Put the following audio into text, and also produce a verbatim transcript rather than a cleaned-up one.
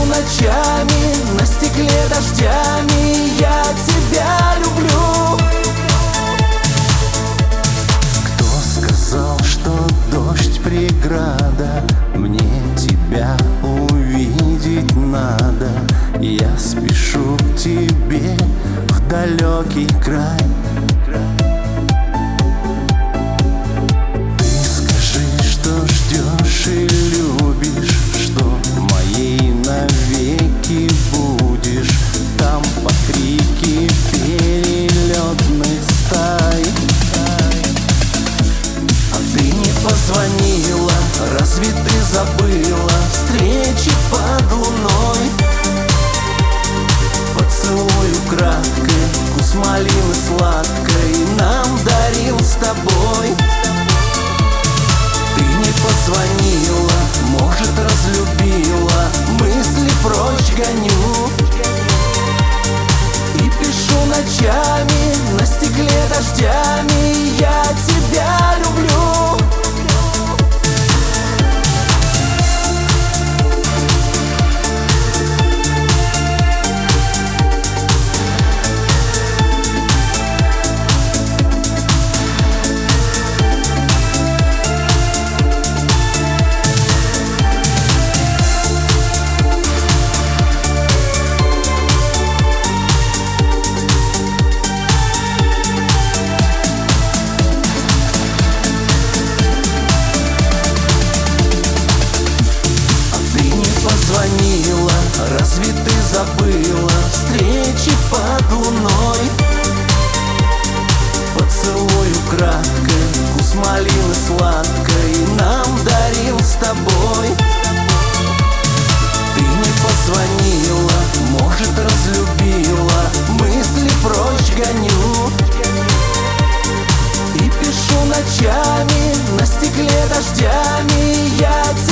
ночами, на стекле дождями. Я тебя люблю. Кто сказал, что дождь преграда? Мне тебя увидеть надо. Я спешу к тебе в далекий край. Ты скажи, что ждешь и любишь, что моей навеки будешь. Там под крики перелетных стай. А ты не позвонила, разве ты забыла встречи под луной? Поцелуй украдкой, вкус малины сладкой нам дарил с тобой. Ты не позвонила, может, разлюбила, мысли прочь гоню. И пишу ночами, на стекле дождями. Я тебя люблю. Звонила, разве ты забыла встречи под луной? Поцелуй украдкой, вкус малины сладкой нам дарил с тобой. Ты не позвонила, может, разлюбила, мысли прочь гоню. И пишу ночами, на стекле дождями. Я